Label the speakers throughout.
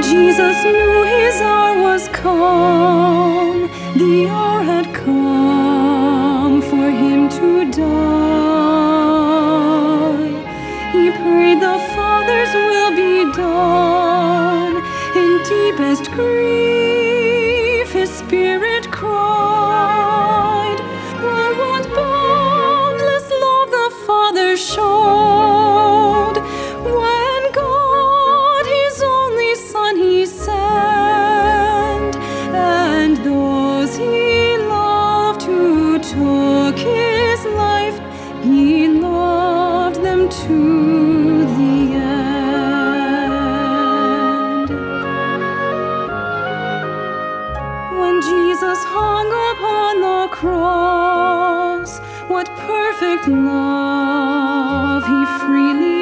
Speaker 1: Jesus knew his hour was come, the hour had come for him to die. He prayed the Father's will be done. In deepest grief his spirit cried, "Oh, what boundless love the Father showed, when God his only Son he sent, and those he loved who took his life, he loved them to the end." When Jesus hung upon the cross, what perfect love he freely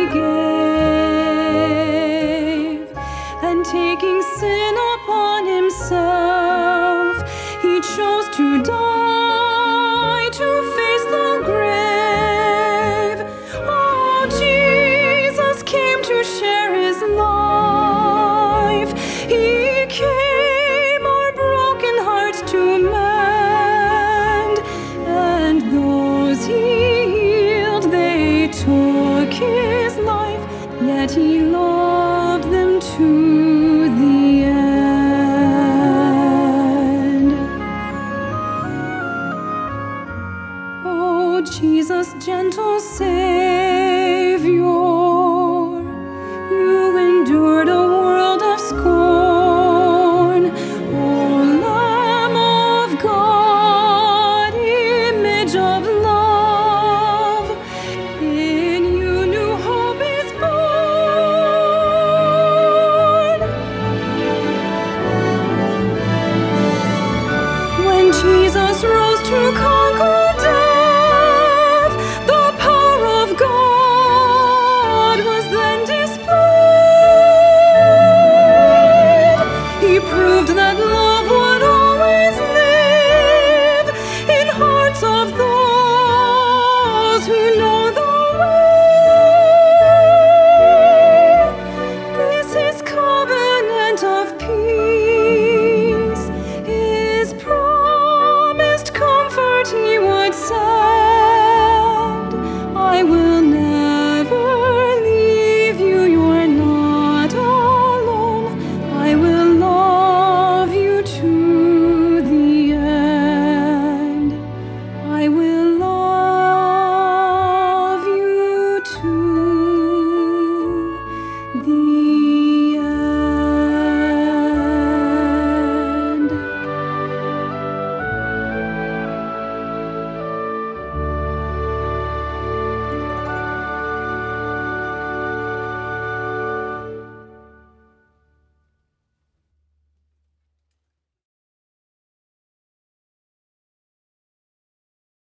Speaker 1: gave, and taking sin upon himself, he chose to die to face the grave. Oh, Jesus came to share his life. He came our broken hearts to mend, and those he healed, they took his life, yet he loved them to the end. Oh, Jesus, gentle Savior,